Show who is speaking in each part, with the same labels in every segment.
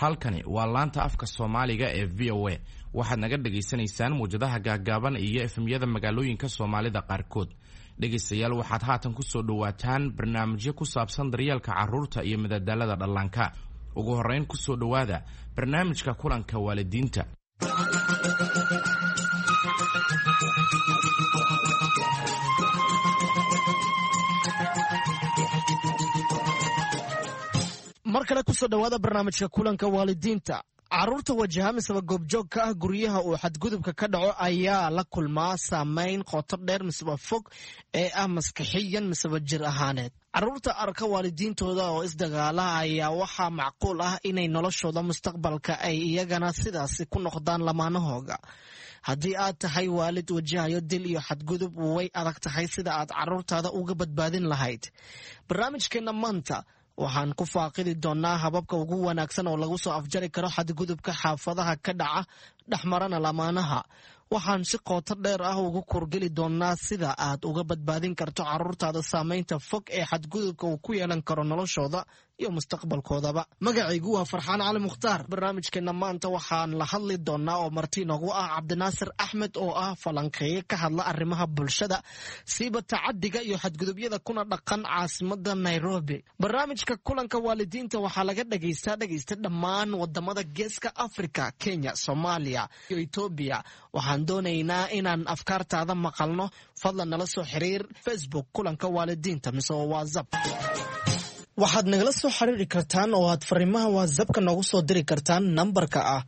Speaker 1: halkani waa laanta afka Soomaaliga ee VOA waxaad naga dhageysanaysaan muujadaha gaagaaban iyo efemyada magaalooyinka Soomaalida qaarkood. Dhageystayaal waxaad haatan ku soo dhawaataan barnaamijyo ku saabsan daryeelka carruurta iyo madadaalada dhallaanka. Ugu horeyn ku soo dhawaada barnaamijka kulanka waalidiinta.
Speaker 2: markale ku soo dhawaada barnaamijka kulanka waalidiinta. Carruurta wajaha misaba goobjoog ka ah guryaha uu xadgudubka ka dhaco ayaa la kulmaa saameyn qoto dheer misaba fog ee ah maskaxiyan misaba jir ahaaneed. Carruurta arka waalidiintooda oo isdagaala ayaa waxaa macquul ah inay noloshooda mustaqbalka ay iyagana sidaasi ku noqdaan lamaanahooga. haddii aad tahay waalid wajahayo dil iyo xadgudub way adag tahay sida aad carruurtaada uga badbaadin lahayd. barnaamijkeena maanta waxaan ku faaqidi doonaa hababka ugu wanaagsan oo lagu soo afjari karo xadgudubka xaafadaha ka dhaca dhexmarana lamaanaha. waxaan si qoto dheer ah ugu kurgeli doonaa sida aad uga badbaadin karto carruurtaada saameynta fog ee xadgudubka uu ku yeelan karo noloshooda iyo mustaqbalkoodaba. magacaygu waa Farxaan Cali Mukhtaar. barnaamijkeena maanta waxaan la hadli doonaa oo marti noogu ah Cabdinaasir Axmed oo ah falanqeeye ka hadla arrimaha bulshada siiba tacadiga iyo xadgudubyada kuna dhaqan caasimada Nairobi. barnaamijka kulanka waalidiinta waxaa laga dhageysta dhammaan wadamada Geeska Afrika, Kenya, Soomaaliya iyo Ethiopia. waxaan doonaynaa inaan afkaartaada maqalno. fadlan nala soo xiriir Facebook kulanka waalidiinta mise WhatsApp. waxaad nagala soo xiriiri kartaan oo aad fariimaha WhatsApp-ka noogu soo diri kartaan nambarka ah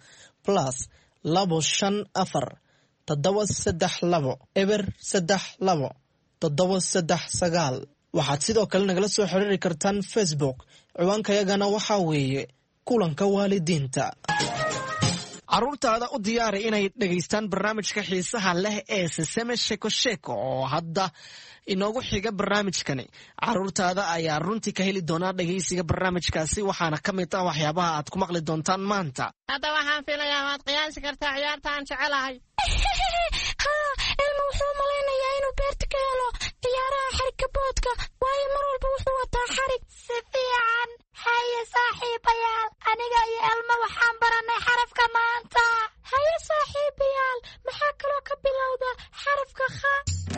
Speaker 2: +254 732 032 739. waxaad sidoo kale nagala soo xiriiri kartaan Facebook. ciwaankayagana waxaa weeye kulanka waalidiinta. carruurtaada u diyaari inay dhegaystaan barnaamijka xiisaha leh ee Sesame Sheko Sheko oo hadda inoogu xiga barnaamijkani. carruurtaada ayaa runtii ka heli doonaa dhegaysiga barnaamijkaasi waxaana ka mid ah waxyaabaha aad ku maqli doontaan maanta.
Speaker 3: hadda waxaan filayaa waad qiyaasi kartaa ciyaarta aan jecelahay. ilma wuxuu malaynayaa inuu beerta ka helo ciyaaraha xarigga boodka waayo mar walba wuxuu wataa xarig. si fiican haye saaxiibayaal, aniga iyo Elma waxaan baranay xarafka maanta. haye saaxiibayaal, maxaa kaloo ka bilowda xarafka kha?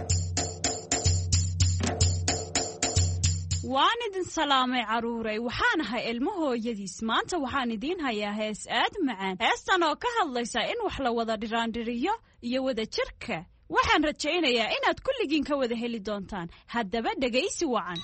Speaker 4: waan idin salaamay carruuray, waxaan ahay Elmo hooyadiis. maanta waxaan idiin hayaa hees aad macaan, heestan oo ka hadlaysa in wax la wada dhiraandhiriyo iyo wada jirka. waxaan rajaynayaa inaad kulligiin ka wada heli doontaan. haddaba dhegaysi wacan.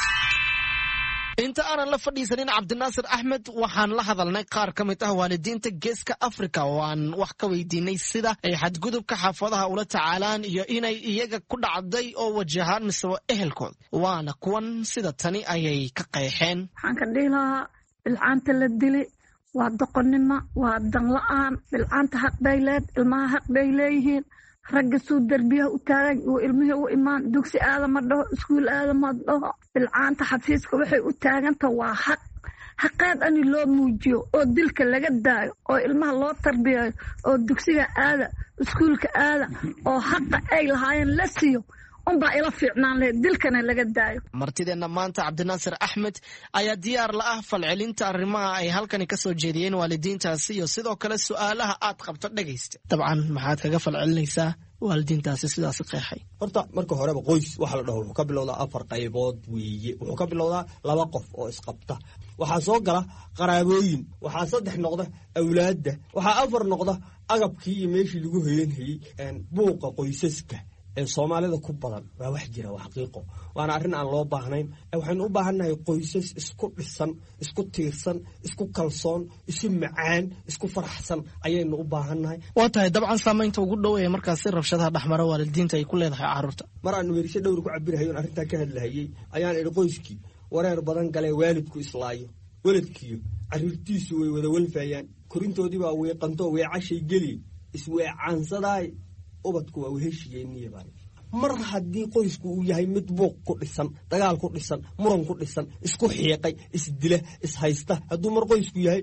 Speaker 2: inta aanan la fadhiisanin Cabdinaasir Axmed waxaan la hadalnay qaar ka mid ah waalidiinta Geeska Afrika oo aan wax ka weydiinay sida ay xadgudubka xaafadaha ula tacaalaan iyo inay iyaga ku dhacday oo wajahaan mise ehelkood. waana kuwan sida tani ayay ka qeexeen.
Speaker 5: waxaan ka dhihi lahaa bilcaanta la dili waa doqonnimo, waa dan la'aan. bilcaanta xaq bay leed, ilmaha xaq bay leeyihiin. ragga suu derbiyaha u taagan uu ilmihii u imaan, dugsi aadama dhaho, iskuul aadama dhaho. bilcaanta xafiiska waxay u taaganta waa xaq. xaqeed ani loo muujiyo oo dilka laga daayo oo ilmaha loo tarbiyayo oo dugsiga aada, iskuulka aada oo xaqa ay lahaayeen la siiyo unbaa ila fiicnaan lahayd, dilkana laga daayo.
Speaker 2: martideenna maanta Cabdinaasir Axmed ayaa diyaar la ah falcelinta arrimaha ay halkani ka soo jeediyeen waalidiintaasi iyo sidoo kale su'aalaha aad qabto dhegaysta. dabcan maxaad kaga falcelinaysaa waalidiintaasi sidaas qeexay?
Speaker 6: horta marka horeba qoys waxa la dhaho wuxuu ka bilowdaa 4 qaybood weeye. wuxuu ka bilowdaa 2 qof oo isqabta, waxaa soo gala qaraabooyin, waxaa 3 noqda awlaadda, waxaa 4 noqda agabkii iyo meeshii lagu hoyanhayey. buuqa qoysaska ee Soomaalida ku badan waa wax jira, waa xaqiiqo, waana arrin aan loo baahnayn. waxaynu u baahannahay qoysas isku dhisan, isku tiirsan, isku kalsoon, isu macaan, isku faraxsan ayaynu u baahannahay.
Speaker 2: waa tahay dabcan saamaynta ugu dhow ee markaasi rabshadaha dhexmara waalidiinta ay ku leedahay carruurta.
Speaker 6: mar aan weerisho dhowr ku cabirahayo arrintaa ka hadlahayey ayaan idhi qoyskii wareer badan galee waalidku islaayo, waladkiiyo carruurtiisu way wada walfaayaan, korintoodii baa weeqantoo weecashay geli isweecaansadaay. ubadku waa weheshiyeenniye baan. mar haddii qoysku uu yahay mid buuq ku dhisan, dagaal ku dhisan, muran ku dhisan, isku xiiqay, isdila, ishaysta, hadduu mar qoysku yahay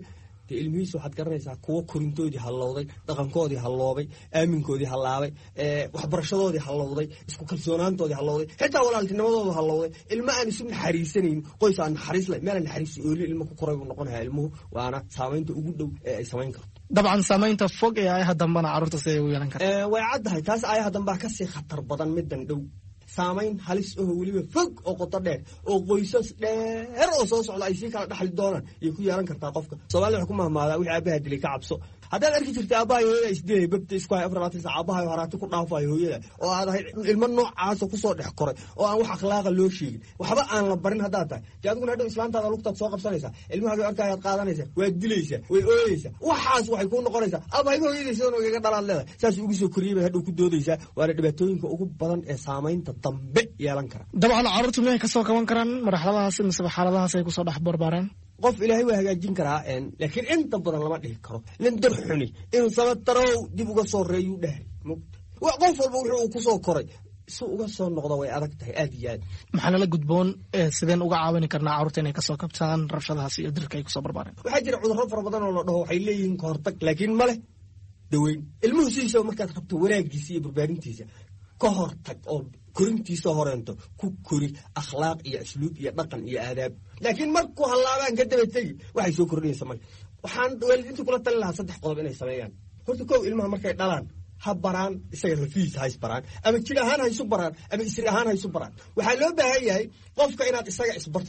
Speaker 6: dee ilmihiisa waxaad garanaysaa kuwo korintoodii hallowday, dhaqankoodii halloobay, aaminkoodii hallaabay, waxbarashadoodii hallowday, isku kalsoonaantoodii hallowday, xitaa walaaltinimadoodu hallowday. Ilmo aan isu naxariisanaynin, qoys aan naxariis lahayn, meel aan naxariis ooli ilmo ku koray buu noqonayaa ilmuhu. Waana saamaynta ugu dhow ee ay samayn karto.
Speaker 2: dabcan saamaynta fog ee ayaha dambana carruurta siday u yeelan karta
Speaker 6: way caddahay. taas ayaha dambaa kasii khatar badan middan dhow. saamayn halis oo weliba fog oo qoto dheer oo qoysas dheer oo soo socda ay sii kala dhaxli doonaan iyo ku yeelan kartaa qofka. Soomaalida waxay ku mahmaadaa wixii aabbaha dilay ka cabso. haddaad arki jirta aabbaha iyo hooyada isdilay babta isku hay 24 saac aabbaha haraati ku dhaafayo hooyada oo aad ahay ilmo noocaas ku soo dhex koray oo aan wax akhlaaqa loo sheegin waxba aan la barin haddaad tahay dee adiguna hadhow islaantaada lugtaad soo qabsanaysaa ilmaha bay arkaayaad qaadanaysaa waad dilaysaa way ooyeysaa waxaas waxay kuu noqonaysaa aabahayba hooyadaysa oo igaga dhalaad leedahay saas ugu soo koriyey bay hadhow ku doodaysaa. waana dhibaatooyinka ugu badan ee saamaynta dambe yeelan kara.
Speaker 2: dabcan carruurtu miyay ka soo kaban karaan marxaladahaas mise xaaladahaas ay kusoo dhex barbaareen?
Speaker 6: qof ilaahay waa hagaajin karaa laakiin inta badan lama dhihi karo. nin dar xuni inuu sabatarow dib uga soo reeyuu dhahay qof walba wuxuu uu ku soo koray si uga soo noqdo way adag tahay aad iyo aad.
Speaker 2: maxaa nala gudboon sideen uga caawini karnaa carruurta inay kasoo kabtaan rabshadahaas iyo dirka ay kusoo barbaareen?
Speaker 6: waxaa jira cudurro fara badan oo la dhaho waxay leeyihiin ka hortag laakiin ma leh daweyn. ilmuhu sidiisaba markaad rabto wanaagiisa iyo barbaarintiisa ka hortag oo korintiisa horeento ku kori akhlaaq iyo asluub iyo dhaqan iyo aadaab. laakiin markuu hallaabaan ka daba tegi waxay soo kordhinaysa male. waxaan waalidiinta kula talin lahaa 3 qodob inay sameeyaan. horta kow ilmaha markay dhalaan ha baraan isaga lafihiisa ha isbaraan ama jir ahaan ha isu baraan ama isri ahaan ha isu baraan. waxaa loo baahan yahay qofka inaad isaga isbarto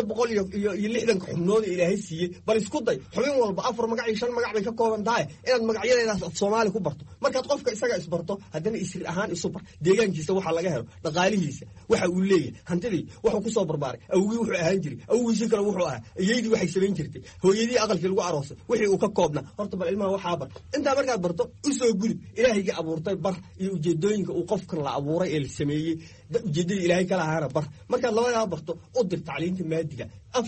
Speaker 6: 360 xubnood ilaahay siiyey bal isku day xubin walba 4 magac iyo 5 magac bay ka kooban tahay inaad magacyadeedaas af Soomaali ku barto. markaad qofka isaga isbarto haddana isri ahaan isu bar deegaankiisa waxa laga helo dhaqaalihiisa waxa uu leeyahay hantidii wuxuu ku soo barbaaray awgii wuxuu ahaan jiray awgiisi kale wuxuu ahaa ayeydii waxay sameyn jirtay hooyadii aqalkii lagu aroosay wixii uu ka koobnaa horta bal ilmaha waxaa bar. intaa markaad barto u soo gudub ilaahayga abuurtay bar iyo ujeedooyinka uu qofkan la abuuray ee la sameeyey ujeedadii ilaahay kala ahaana bar. markaad labadaa barto u dir tacliinta maadiga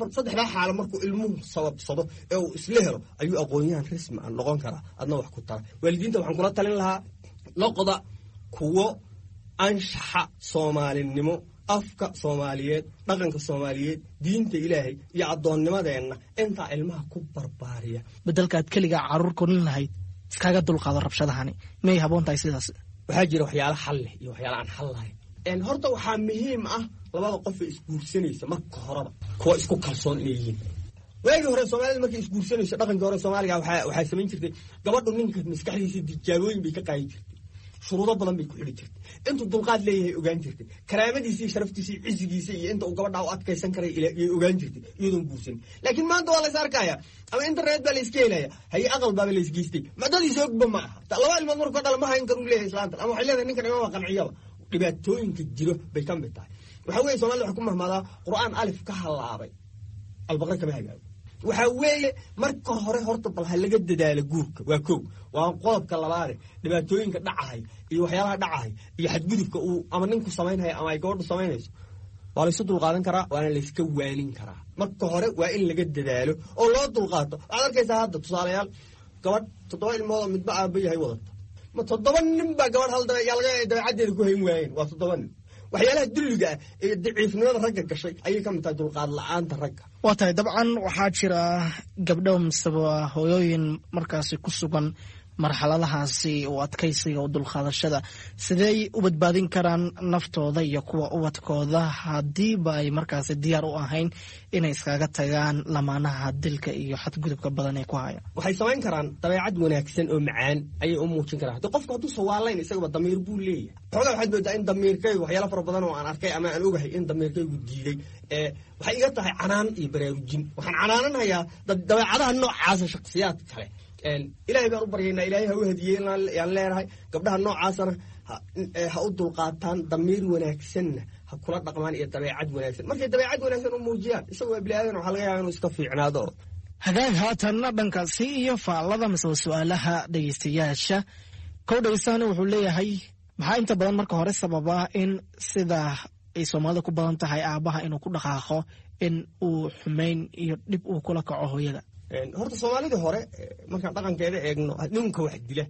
Speaker 6: 3 xaalo markuu ilmuhu sababsado ee uu isla helo ayuu aqoonyahan rasmi ah noqon karaa adna wax ku tara. waalidiinta waxaan kula talin lahaa noqda kuwo anshaxa soomaalinimo afka Soomaaliyeed dhaqanka Soomaaliyeed diinta ilaahay iyo adoonnimadeenna intaa ilmaha ku barbaariya.
Speaker 2: bedelkaad kaliga carruur korin lahayd iskaga dulqaado rabshadahani may haboon tahay sidaas?
Speaker 6: waxaa jira waxyaalo xal leh iyo waxyaalo aan xal lahayn. horta waxaa muhiim ah labada qof ee isguursanaysa marka horeba kuwa isku kalsoon inay yihiin. waagii hore Soomaalida markay isguursanayso dhaqankii hore Soomaaliga waxay samayn jirtay gabadhu ninka maskaxdiisa tijaabooyin bay ka qaadi jirtay shuruudo badan bay ku xidhi jirtay intuu dulqaad leeyahay ogaan jirtay karaamadiisa iyo sharaftiisa iyo cisigiisa iyo inta uu gabadha u adkaysan karay iyo ogaan jirtay iyadoon guursan. laakiin maanta waa la is arkaya ama internet baa la iska helaya haye aqal baa la isgeystay macdadiisa ogba ma aha. laba ilmood markuu dhala ma hayn karuu leeyahay islaanta ama waxay leedahay ninkan ima qanciyaba. dhibaatooyinka jiro bay ka mid tahay. waxaa weeye Soomaalida waxay ku mahmaadaa qur'aan alif ka halaabay albaqara kama hagaago. waxaa weeye marka hore horta bal ha laga dadaalo guurka waa kow. waa qodobka labaad dhibaatooyinka dhacahay iyo waxyaalaha dhacahay iyo xadgudubka uu ama ninku samaynayo ama ay gabadhu samaynayso waa la isu dulqaadan karaa waana la iska waanin karaa. marka hore waa in laga dadaalo oo loo dulqaato. waxaad arkaysaa hadda tusaalayaal gabadh 7 ilmood midba aabba yahay wadata ma 7 nin baa gabadh hal dabeecaddeeda ku hayn waayeen waa 7 nin. waxyaalaha dulliga ah ee daciifnimada ragga gashay ayay ka mid tahay dulqaad la'aanta ragga.
Speaker 2: waa tahay dabcan waxaa jira gabdho miseba hooyooyin markaasi ku sugan marxaladahaasi u adkaysiga u dulqaadashada sideey u badbaadin karaan naftooda iyo kuwa ubadkooda haddiiba ay markaasi diyaar u ahayn inay iskaga tagaan lamaanaha dilka iyo xadgudubka badan ee ku haya?
Speaker 6: waxay samayn karaan dabeecad wanaagsan oo macaan ayay u muujin karaan. haddii qofku hadduu sawaalayn isagaba damiir buu leeyahay. xoogaa waxaad moodaa in damiirkaygu waxyaala fara badan oo aan arkay ama aan ogahay in damiirkaygu diiday waxay iga tahay canaan iyo baraarujin. waxaan canaananayaa dabeecadaha noocaasa shakhsiyaad kale. ilaahay baan u baryaynaa ilaahay ha u hadiyey yaan leenahay gabdhaha noocaasana ha u dulqaataan damiir wanaagsanna ha kula dhaqmaan iyo dabeecad wanaagsan. markay dabeecad wanaagsan u muujiyaan isagoo bini'aadan waxaa laga yaabaa inuu iska fiicnaado.
Speaker 2: hagaag haatanna dhankaasi iyo faallada miseba su-aalaha dhegeystayaasha kow dhegeystaani wuxuu leeyahay maxaa inta badan marka hore sababa in sida ay Soomaalida ku badan tahay aabaha inuu ku dhaqaaqo in uu xumeyn iyo dhib uu kula kaco hooyada?
Speaker 6: horta Soomaalida hore markaan dhaqankeeda eegno ninka wax dila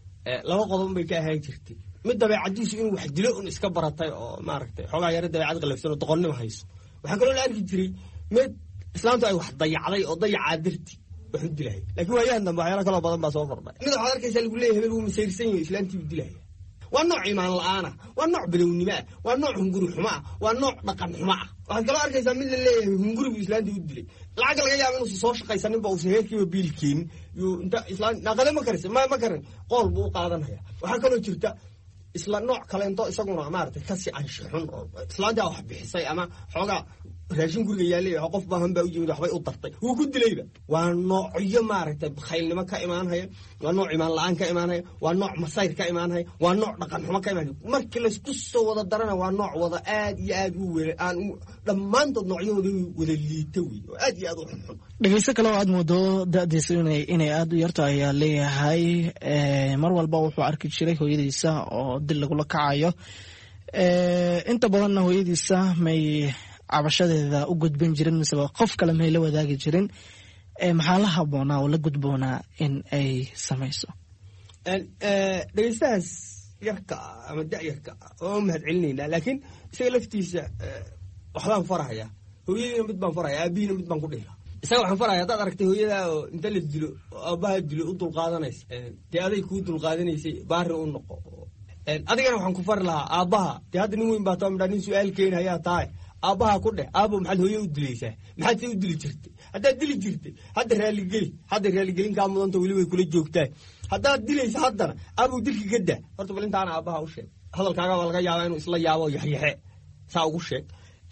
Speaker 6: 2 qodob bay ka ahaan jirtay. mid dabeecadiisu inuu wax dilo un iska baratay oo maaragtay xoogaa yar dabeecad qalafsan oo doqonnimo hayso. waxaan kaloo la arki jiray mid islaantu ay wax dayacday oo dayacaa darti wax u dilaya laakiin waayahan dambe waxyaala kaloo badan baa soo kordhay mid waxaad arkaysaa lagu leeyahay hebel wuu masayrsan yahay islaantii u dilaya waa nooc imaan la-aana waa nooc bilownimo ah waa nooc hunguri xumo ah waa nooc dhaqan xumo ah waxaad kaloo arkaysaa mid la leeyahay hungurigu islaantii u dilay lacag laga yaaba inuusan soo shaqaysaninba uusan heerkiiba biilkeenin yuu inta islaan naqale ma karisa ma karin qool buu u qaadanaya waxaa kaloo jirta isla nooc kaleento isaguna maaragtay kasii ansho xun oo islaantaa wax bixisay ama xoogaa raashin guriga yaallay oo qof baahan baa u yimid waxbay u dartay wuu ku dilayba waa noocyo maaragtay khaylnimo ka imaanhaya waa nooc imaan la-aan ka imaanhaya waa nooc masayr ka imaanhaya waa nooc dhaqan xumo ka imaanhaya markii laysku soo wada darana waa nooc wada aad iyo aad u were aan dhammaantood noocyahooda wada liita wey oo aad iyo aad u xunxun
Speaker 2: dhegeyso kale oo aad moodo da-diisa inay aad u yarto ayaa leeyahay mar walba wuxuu arki jiray hooyadiisa oo dil lagula kacayo inta badanna hooyadiisa may cabashadeeda u gudbin jirin miseba qof kale may la wadaagi jirin maxaa la haboonaa oo la gudboonaa in ay samayso
Speaker 6: dhegeystahaas yarka ama da-yarka oo mahad celinaynaa laakiin isaga laftiisa waxbaan farahaya hooyadiina mid baan farahaya aabihiina mid baan ku dhihila isaga waxaan farahaya haddaad aragtay hooyadaa oo inta la dilo oo aabbaha dilo u dulqaadanaysa dee aday kuu dulqaadanaysay baari u noqo adigana waxaan ku fari lahaa aabbaha dee hadda nin weyn baa too midhaa nin su-aal keeni hayaa tahay aabbaha ku dheh aabo maxaad hooye u dilaysaa maxaad se u dili jirtay haddaad dili jirtay hadda raaligelin kaa mudanta weli way kula joogtaa haddaad dilaysa haddana aabow dilka ka daa horta bal intaana aabbaha u sheeg hadalkaaga waa laga yaabaa inuu isla yaabo yaxyaxe saa ugu sheeg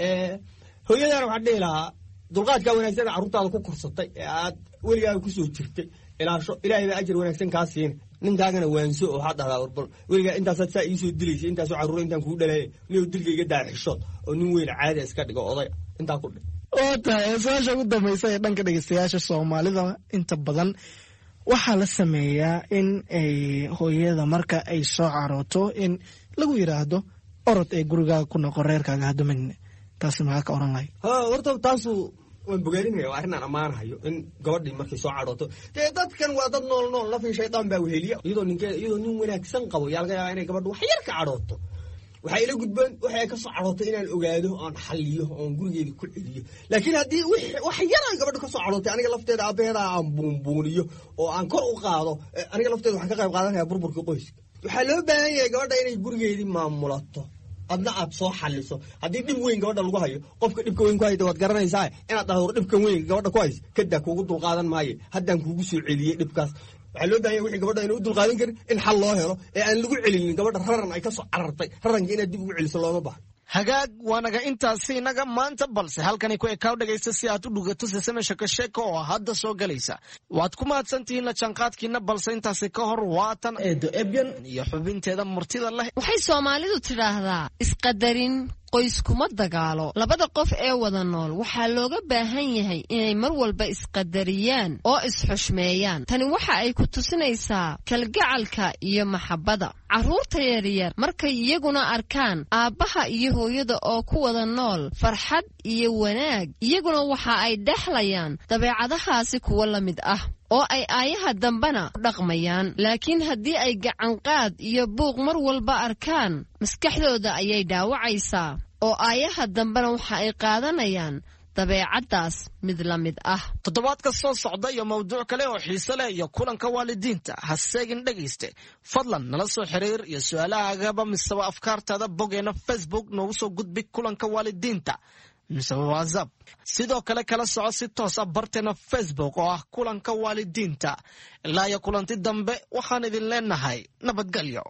Speaker 6: hooyadaana waxaan dhihi lahaa dulqaadkaa wanaagsan carruurtaada ku korsatay ee aad weligaaga kusoo jirtay ilaasho ilaahay baa ajar wanaagsan kaa siina ninkaagana waanso oo waxaad dhahdaa warbal weligaa intaasaad saa iisoo dilaysa intaasoo carruura intaan kuu dhalaaya niyow dilka iga daa xishood oo nin weyn caadi iska dhigo odaya intaa ku dhe
Speaker 2: waa tahay su-aasha ugu dambaysa ee dhanka dhegeystayaasha soomaalida inta badan waxaa la sameeyaa in ay hooyada marka ay soo carooto in lagu yidhaahdo orod ee gurigaaga ku noqo reerkaaga hadumin taasi maxaa ka oran lahay
Speaker 6: horta taasu waan bogaarinaya waa arrin aan ammaanahayo in gabadhii markay soo cadhooto dee dadkan waa dad nool lafii shaydaan baa weheliya iyadoo nin wanaagsan qabo yaa laga yaabaa inay gabadhu wax yar ka cadhooto waxaa ila gudboon waxay ka soo cadhooto inaan ogaado oon xalliyo oon gurigeeda ku celiyo laakiin haddii wax yar ay gabadha ka soo cadhootay aniga lafteeda aabbaheeda aan buunbuuniyo oo aan kor u qaado aniga lafteeda waxaan ka qayb qaadanaya burburkii qoyska waxaa loo baahan yahay gabadha inay gurigeedii maamulato adna aad soo xaliso haddii dhib weyn gabadha lagu hayo qofka dhibka weyn ku hayda waad garanaysaa inaad dhahdo dhibkan weyn gabadha ku haysa kadaa kuugu dulqaadan maayo haddaan kuugu soo celiyey dhibkaas waxaa loo baahanya wixii gabadha ayna u dulqaadan karin in xal loo helo ee aan lagu celinin gabadha raran ay ka soo carartay raranka inaad dib ugu celiso looma baahno
Speaker 2: hagaag waanaga intaasi inaga maanta balse halkani ku ekaaw dhegaysta si aad u dhugato sesame sheeko oo hadda soo galaysa waad ku mahadsantihiin la jaanqaadkiina balse intaasi ka hor waatan eedo ebyan iyo xubinteeda murtida leh
Speaker 7: waxay soomaalidu tidhaahdaa isqadarin qoys kuma dagaalo labada qof ee wada nool waxaa looga baahan yahay inay mar walba isqadariyaan oo isxushmeeyaan tani waxa ay ku tusinaysaa kalgacalka iyo maxabbada carruurta yaryar markay iyaguna arkaan aabbaha iyo hooyada oo ku wada nool farxad iyo wanaag iyaguna waxa ay dhexlayaan dabeecadahaasi kuwa la mid ah oo ay aayaha dambena u dhaqmayaan laakiin haddii ay gacanqaad iyo buuq mar walba arkaan maskaxdooda ayay dhaawacaysaa oo aayaha dambena waxa ay qaadanayaan dabeecaddaas mid la mid ah
Speaker 2: toddobaadka soo socda iyo mawduuc kale oo xiise leh iyo kulanka waalidiinta ha seegin dhegayste fadlan nala soo xiriir iyo su-aalahaagaba miseba afkaartaada boggeena facebook noogu soo gudbi kulanka waalidiinta miseba whatsapp sidoo kale kala soco si toosa barteena facebook oo ah kulanka waalidiinta ilaa iyo kulanti dambe waxaan idin leenahay nabadgelyo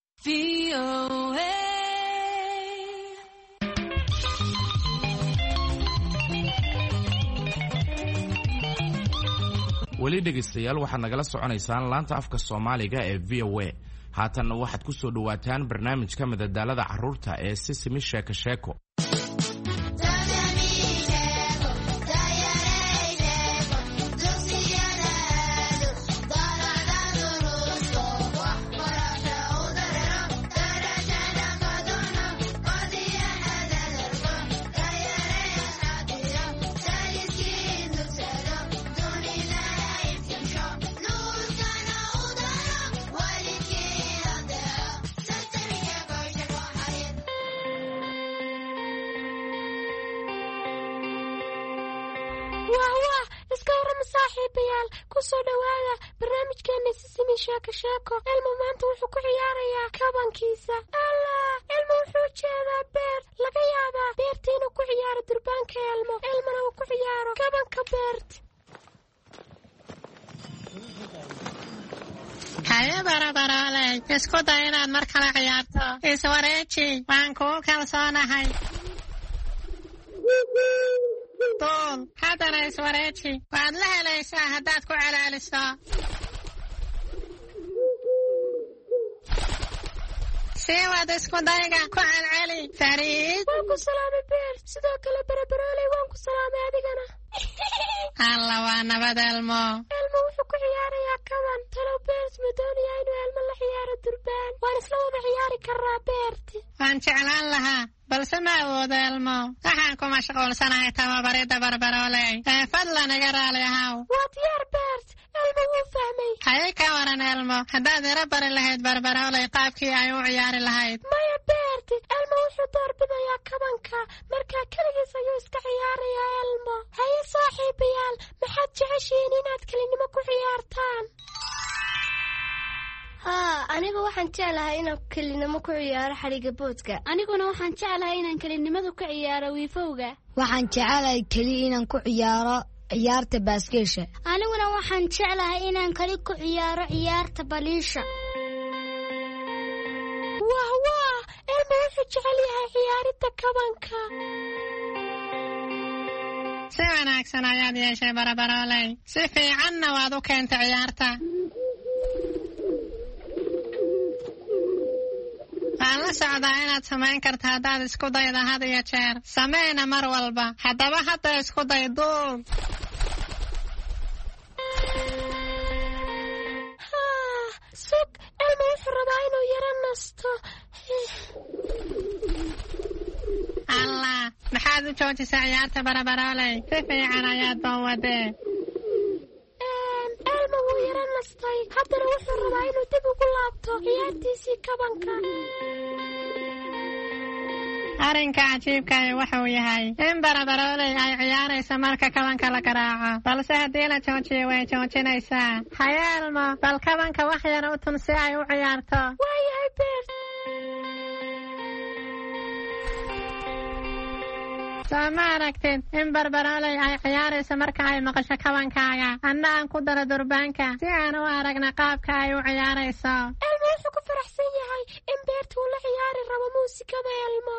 Speaker 1: weli dhegaystayaal waxaad nagala soconaysaan laanta afka soomaaliga ee v o a haatanna waxaad ku soo dhowaataan barnaamijka madadaalada carruurta ee sisimi sheeko sheeko
Speaker 3: soo dhawaada barnaamijkeena Sisimi Sheeko Sheeko. Elmo maanta wuxuu ku ciyaarayaa kabankiisa. Allah, Elmo wuxuu jeedaa beer. Laga yaabaa beerta inuu ku ciyaaro durbaanka Elmo. Elmona uu ku ciyaaro kabanka beerta.
Speaker 8: Haya barabaraaley, isku day inaad mar kale ciyaarto. Iswareeji, waan kuu kalsoonahay. Duul, haddana iswareeji. Waad la helaysaa haddaad ku celaaliso. Sii wad isku dayga ku celceli, Fariid.
Speaker 3: Waan ku salaamay beer. Sidoo kale barabaraaley waan ku salaamay adigana.
Speaker 8: Alla waa nabad Elmo.
Speaker 3: Elmo wuxuu ku ciyaarayaa kaban. Talow beert ma doonayaa inuu Elmo la ciyaaro durbaan. Waan isla wada ciyaari karaa beerti.
Speaker 8: Waan jeclaan lahaa, balse ma awoodo Elmo. Waxaan ku mashquulsanahay tababaridda barbarooley. Fadlan iga raali ahaw.
Speaker 3: Waa diyaar beert. Elmo wuu fahmay.
Speaker 8: Haye ka waran Elmo, haddaad ira bari lahayd barbarooley qaabkii ay u ciyaari lahayd.
Speaker 3: Maya beerti, Elmo wuxuu doorbidayaa kabanka. Markaa keligiis ayuu iska ciyaarayaa Elmo. Haye saaxiibayaal, maxaad jeceshihiin inaad kelinimo ku ciyaartaan?
Speaker 9: aniga waxaan jeclahay inaan kelinimo ku ciyaaro xariga boodka.
Speaker 3: Aniguna waxaan jeclahay inaan kelinimada ku ciyaaro wiifowga.
Speaker 9: Waxaan jeclahay keli inaan ku ciyaaro ciyaarta baaskeesha.
Speaker 3: Aniguna waxaan jeclahay inaan kali ku ciyaaro ciyaarta baliisha. Wah, Elmo wuxuu jecel yahay ciyaaridda kabanka.
Speaker 8: Si wanaagsan ayaad yeeshay barabarooley. Si fiicanna waad u keentay ciyaarta. Waan la socdaa inaad samayn karta haddaad isku dayda had iyo jeer. Sameyna mar walba. Haddaba hadda isku day duul.
Speaker 3: Sug, Elmo wuxuu rabaa inuu yara nasto.
Speaker 8: Allah, maxaad u joojisay ciyaarta barabarooley? Si fiican ayaad baan wadee.
Speaker 3: Elmo wuu yara nastay. Haddana wuxuu rabaa inuu dib ugu laabto ciyaartiisii kabanka.
Speaker 8: Arrinka cajiibkaahi wuxuu yahay in barabarooley ay ciyaaraysa marka kabanka la garaaco, balse haddii la joojiyo way joojinaysaa. Haye Elmo, bal kabanka wax yar u tun si ay u ciyaarto.
Speaker 3: Waayahay beert.
Speaker 8: Soo ma aragtid in barbarooley ay ciyaaraysa marka ay maqasho kabankaaga? Anna aan ku daro durbaanka si aan u aragna qaabka ay u ciyaarayso.
Speaker 3: Elmo wuxuu ku faraxsan yahay in beerta uu la ciyaari rabo muusikada Elmo.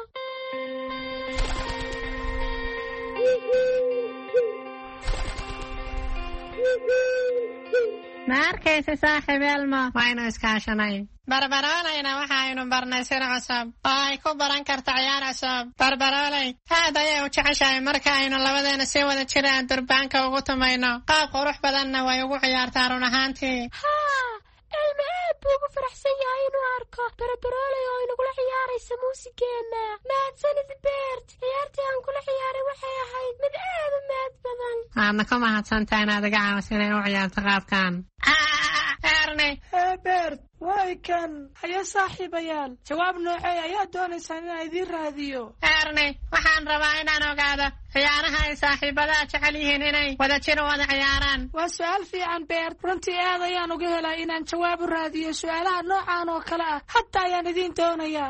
Speaker 8: Ma arkaysa saaxiib Elmo, waynu iskaashanay. Barbarooleyna waxaynu barnay sir cusub oo ay ku baran karta ciyaar cusub. Barbarooley aad ayay u jeceshahay marka aynu labadeena si wada jir aan durbaanka ugu tumayno. Qaab qurux badanna way ugu ciyaartaa run ahaantii.
Speaker 3: Elmo aad buu ugu faraxsan yahay inuu arko barbarooley oo inagula ciyaaraysa muusigeena. Mahadsanid beert. Ciyaartii aan kula ciyaaray waxay ahayd mid aad u mahad badan.
Speaker 8: Waadna ku mahadsantahay inaad iga caawiso inay u ciyaarto qaabkan. Ernie.
Speaker 10: beert, way kan. Haye saaxiibayaal, jawaab noocee ayaa doonaysaan inaan idiin raadiyo?
Speaker 8: Ernie, waxaan rabaa inaan ogaado ciyaaraha ay saaxiibadaha jecel yihiin inay wada jir u wada ciyaaraan.
Speaker 10: Waa su'aal fiican beert. Runtii aad ayaan uga helay inaan jawaab u raadiyo su'aalaha noocan oo kale ah. Hadda ayaan idiin doonayaa.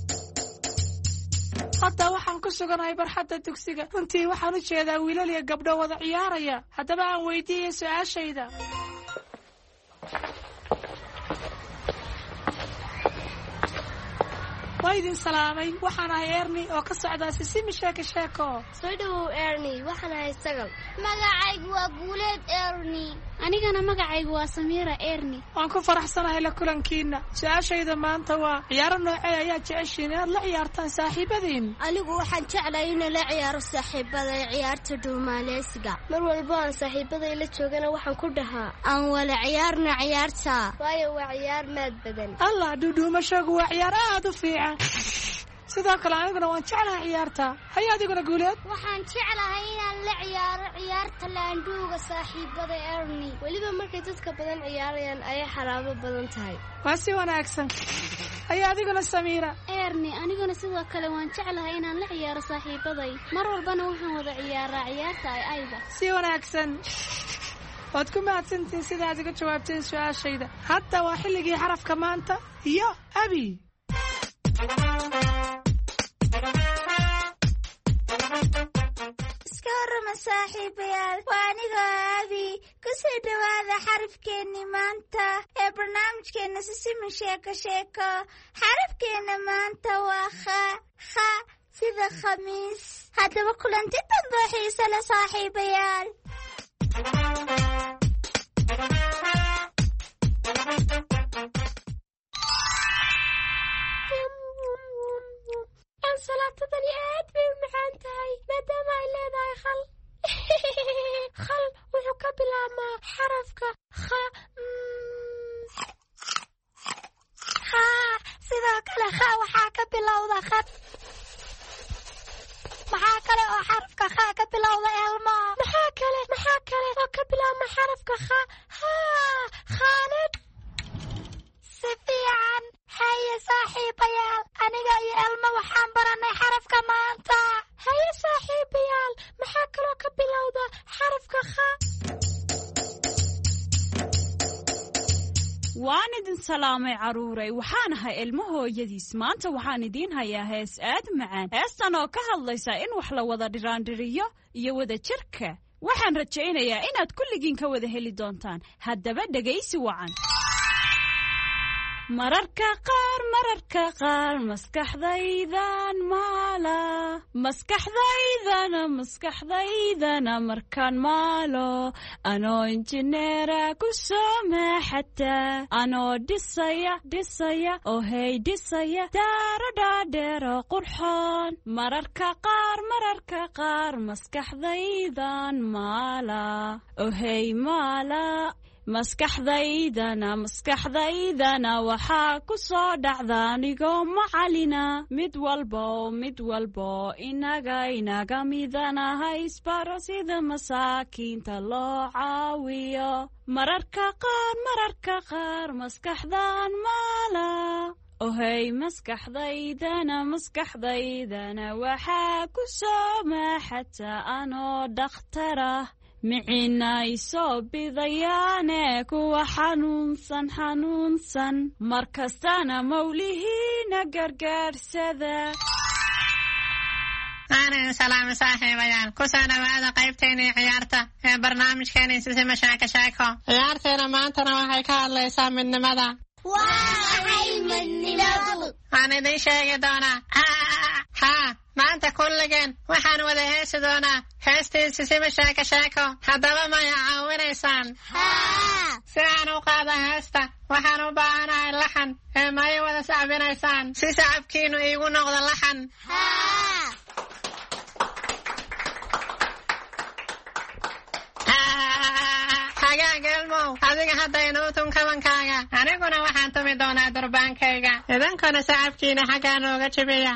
Speaker 10: Hadda waxaan ku suganahay barxadda dugsiga. Runtii waxaan u jeedaa wiilal iyo gabdho wada ciyaaraya. Haddaba aan weydiiyey su'aashayda. Waa idin salaamay. Waxaan ahay Ernie oo ka socda Sisimi Sheeko Sheeko.
Speaker 9: Soo dhawow Ernie, waxaan ahay Sagal.
Speaker 3: Magacaygu waa Guuleed Ernie. Anigana magacaygu waa Samiira Ernie.
Speaker 10: Waan ku faraxsanahay la kulankiina. Su'aashayda maanta waa ciyaaro noocee ayaa jeceshiin inaad la ciyaartaan saaxiibadiin?
Speaker 9: Anigu waxaan jeclahay inaan la ciyaaro saaxiibaday ciyaarta dhuumaaleysiga. Mar walba aan saaxiibaday la joogana waxaan ku dhahaa aan wala ciyaarna ciyaarta. Waayo waa ciyaar maad badan.
Speaker 10: Allah, dhuudhuumashagu waa ciyaar aad u fiican. sidoo kale aniguna waan jeclahay ciyaarta. Haye adiguna Guuleed?
Speaker 3: Waxaan jeclahay inaan la ciyaaro ciyaarta laandhuuga saaxiibada Ernie.
Speaker 9: Weliba markay dadka badan ciyaarayaan ayay xaraabo badan tahay.
Speaker 10: Waa si wanaagsan. Haye adiguna Samiira?
Speaker 3: Ernie, aniguna sidoo kale waan jeclahay inaan la ciyaaro saaxiibaday. Mar walbana waxaan wada ciyaaraa ciyaarta ay ayda.
Speaker 10: Si wanaagsan. waad ku mahadsantihiin sidaad iga jawaabteen su'aashayda. Hadda waa xilligii xarafka maanta iyo abi.
Speaker 3: iska warrama saaxiibayaal, waa anigoo abi. ku soo dhawaada xarafkeenni maanta ee barnaamijkeenna Sisima Sheeko Sheeko. xarafkeenna maanta waa kha sida khamiis. haddaba kulanti dambe xiise leh saaxiibayaal. salaatadani aad bay u macaan tahay maadaama ay leedahay khal. khal wuxuu ka bilaabmaa xarafka kha. sidoo kale kha waxaa ka bilowda khad. maxaa kale oo xarafka kha ka bilowda elmo? maxaa kale oo ka bilaabma xarafka kha? khaanad. si fiican. haye saaxiibayaal, aniga iyo elmo waxaan baranay xarafka maanta. haye saaxiibayaal, maxaa kaloo ka bilowda xarafka kha?
Speaker 4: waan idin salaamay caruuray, waxaan ahay ilmo hooyadiis. maanta waxaan idiin hayaa hees aad macaan. heestan oo ka hadlaysa in wax la wada dhiraandhiriyo iyo wada jirka. waxaan rajaynayaa inaad kulligiin ka wada heli doontaan. haddaba dhegaysi wacan. mararka qaar maskaxdaydan maala. maskaxdaydana markaan maalo. anoo injineera ku soo maaxata. anoo dhisaya oo hey dhisaya daaro dhaadheero qurxoon. mararka qaar maskaxdaydan maala. oo hey maala. maskaxdaydana waxaa ku soo dhacda anigoo macalina. mid walbo inaga midana haysbaro sida masaakiinta loo caawiyo. mararka qaar maskaxdan maala. ohey maskaxdaydana waxaa ku soo maaxata anoo dhakhtara. micina isoo bidayaane kuwa xanuunsan. markastana mawlihiina gargaarsada.
Speaker 8: aanan salaamo saaxiibayaal, ku soo dhawaada qaybteennii ciyaarta ee barnaamijkeennii Sisima Sheeko Sheeko. ciyaarteena maantana waxay ka hadlaysaa midnimada.
Speaker 3: waxay midnimadu?
Speaker 8: waan idin sheegi doonaa. maanta kulligeen waxaan wada heesi doonaa heestii Sisima Sheeko Sheeko. haddaba maya caawinaysaan? si aan u qaado heesta waxaan u baahanahay laxan. maya wada sacbinaysaan si sacabkiinu iigu noqdo laxan? hagaag elmow, adiga hadda inuu tun kabankaaga, aniguna waxaan tumi doonaa durbaankayga. idankuna sacabkiina xaggaa nooga jibiya.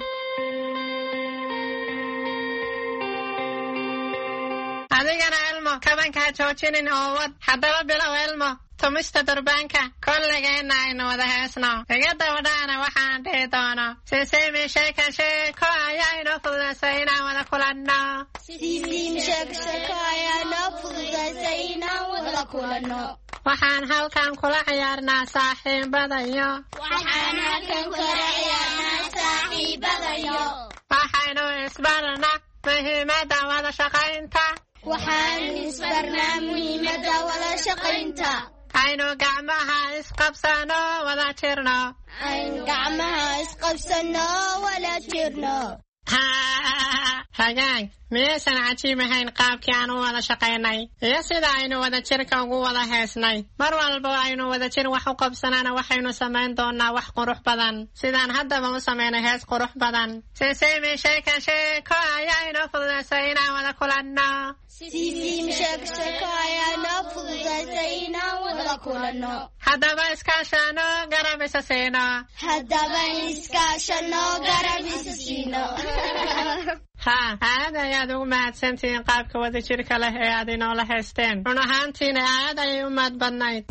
Speaker 8: adigana elmo, kabanka ha joojinin oo wad. haddaba bilow elmo tumista durbaanka. kolligeenna aynu wada heesno. iga dabadhaana waxaan dhihi doono. Sisima Sheeko Sheeko ayaa inoo fududaysay inaan wada kulanno.
Speaker 3: Sisima Sheeko Sheeko ayaa inoo fududaysay inaan wada kulanno.
Speaker 8: waxaan halkan kula ciyaarnaa saaxiibadayo. waxaynu isbarnaa muhiimadda wada shaqaynta. aynu gacmaha isqabsano wada jirno. hagaag, miyaysan cajiib ahayn qaabkii aan u wada shaqaynay iyo sida aynu wada jirka ugu wada heesnay? mar walba aynu wada jir wax u qabsanana waxaynu samayn doonaa wax qurux badan, sidaan haddaba u samaynay hees qurux badan. Sisima Sheeko Sheeko ayaa inoo fududaysay inaan wada kulanno. haddaba iskaashano garab isa siino. aad ayaad ugu mahadsantihiin qaabka wada jirka leh ee aad inoola haysteen. run ahaantiina aad ayay u mahad badnayd.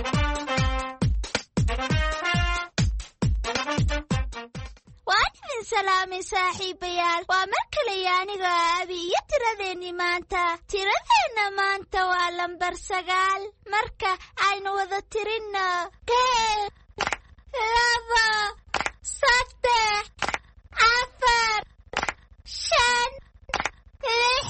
Speaker 3: waan idin salaamay saaxiibayaal. waa mar kale iyo aniga abi iyo tiradeenni maanta. tiradeenna maanta waa lambar 9. marka aynu wada tirinno 1 2 3 4 5 6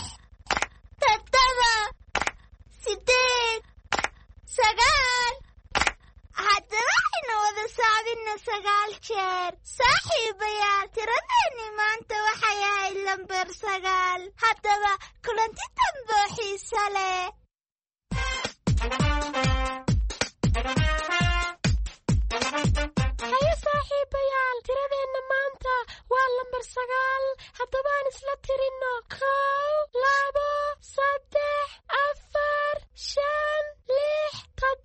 Speaker 3: 7 8 9 haddaba aynu wada saabinno 9 jeer. saaxiibayaal tiradeenni maanta waxay ahayd lambar 9. haddaba kulanti dambe oo xiiso leh.
Speaker 11: haye saaxiibayaal tiradeenna maanta waa lambar 9. haddaba aan isla tirinno 1 2 3 4 5 6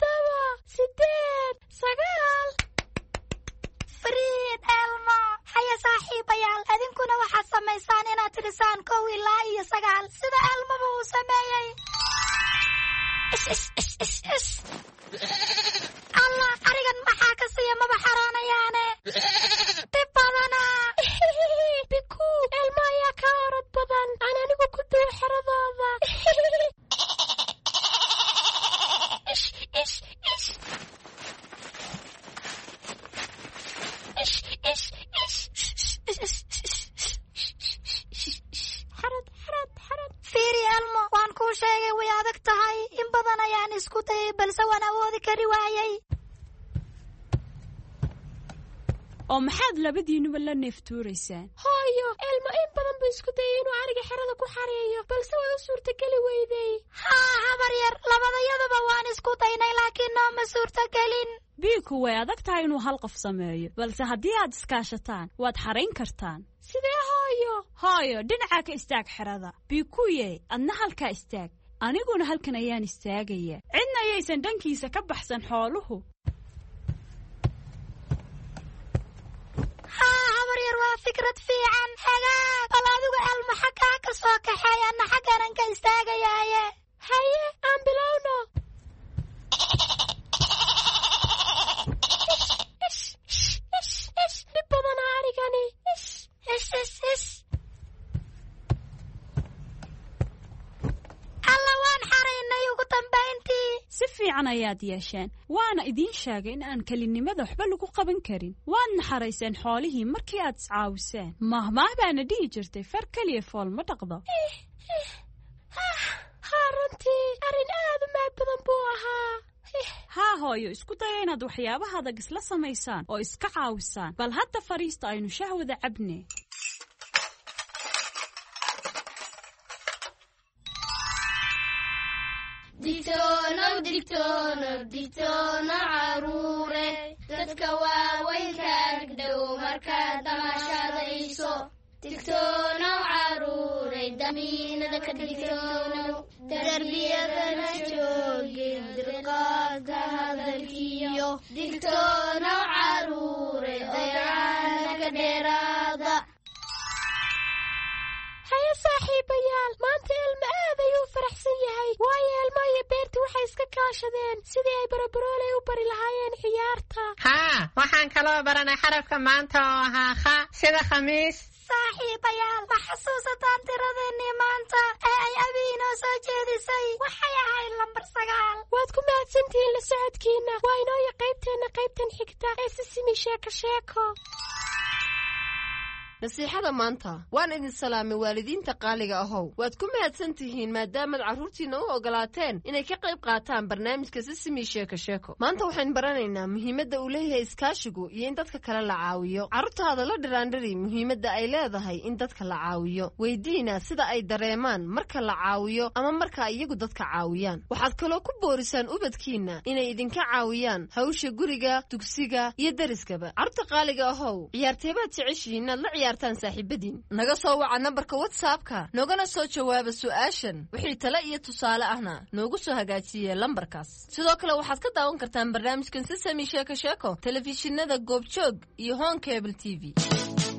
Speaker 11: 7 8 9.
Speaker 3: fariid elmo. haye saaxiibayaal adinkuna waxaad samaysaan inaad tirisaan 1 ilaa iyo 9 sida elmaba uu sameeyey. allah arigan maxaa ka siiya maba xaraanayaane. dhib badana.
Speaker 11: biku elmo ayaa ka orod badan. aan anigu ku duwo xeradooda.
Speaker 3: fiiri elmo waan kuu sheegay way adag tahay. in badan ayaan isku dayay balse waan awoodi kari waayay.
Speaker 4: oo maxaad labadiinuba la neeftuuraysaan?
Speaker 11: hooyo elmo in badan buu isku dayay inuu ariga xerada ku xareeyo balse way u suurtageli weyday.
Speaker 3: haa habar yar labadayaduba waan isku daynay laakiin nooma suurtagelin.
Speaker 4: biiku way adag tahay inuu hal qof sameeyo balse haddii aad iskaashataan waad xarayn kartaan.
Speaker 11: sidee hooyo?
Speaker 4: hooyo dhinacaa ka istaag xerada. biikuye adna halkaa istaag. aniguna halkan ayaan istaagaya. cidna ayaysan dhankiisa ka baxsan xooluhu.
Speaker 3: haa habar yar waa fikrad fiican. hagaag bal adigu elmo xaggaa ka soo kaxeey anna xagganan ka istaagayaaye.
Speaker 11: haye aan bilowno. dhib badana arigani.
Speaker 3: alla waan xaraynay ugu dambayntii.
Speaker 4: si fiican ayaad yeesheen. waana idiin sheegay in aan kelinimada waxba lagu qaban karin. waadna xarayseen xoolihii markii aad iscaawiseen. mahmaah baana dhihi jirtay far keliya fool ma dhaqdo.
Speaker 11: haa runtii arrin aad u maad badan buu ahaa.
Speaker 4: haa hooyo isku daya inaad waxyaabaha adag isla samaysaan oo iska caawisaan. bal hadda fariista aynu shahwada cabne.
Speaker 9: digtoono caruure dadka waaweynka agdhow markaad damashadayso. digtoono caruure damiinada ka digtoonow. darbiyadana joogin dirqaadka hadalkiyo. digtoono caruure dayacaana ka dheeraada.
Speaker 11: haye saaxiibayaal maanta elmo aad ayuu faraxsan yahay waayo elmo iyo beerti waxay iska kaashadeen sidii ay barabarooley u bari lahaayeen ciyaarta.
Speaker 8: haa waxaan kaloo baranay xarafka maanta oo ahaa kha sida khamiis.
Speaker 3: saaxiibayaal ma xasuusataan tiradeennii maanta ee ay abi inoo soo jeedisay? waxay ahayd lambar 9.
Speaker 11: waad ku mahadsantihiin la socodkiina. waa inooyo qaybtan xigta ee sisimi sheeko sheeko.
Speaker 7: nasiixada maanta waan idin salaamay waalidiinta qaaliga ahow. waad ku mahadsan tihiin maadaamaad carruurtiinna u ogolaateen inay ka qayb qaataan barnaamijka sisimi sheeko sheeko. maanta waxaan baranaynaa muhiimadda uu leeyahay iskaashigu iyo in dadka kale la caawiyo. carruurtaada la dhiraandhiri muhiimadda ay leedahay in dadka la caawiyo. weydiina sida ay dareemaan marka la caawiyo ama marka iyagu dadka caawiyaan. waxaad kaloo ku boorisaan ubadkiinna inay idinka caawiyaan hawsha guriga, dugsiga iyo deriskaba. carruurta qaaliga ahow ciyaarteebaad jeceshihiin inaad la saaxiibadiin. naga soo waca nambarka WhatsApp-ka nogana soo jawaaba su'aashan. wixii talo iyo tusaale ahna noogu soo hagaajiye lambarkaas. sidoo kale waxaad ka daawan kartaan barnaamijkan Sisami Sheeko Sheeko telefishinada Goobjoog iyo Home Cable TV.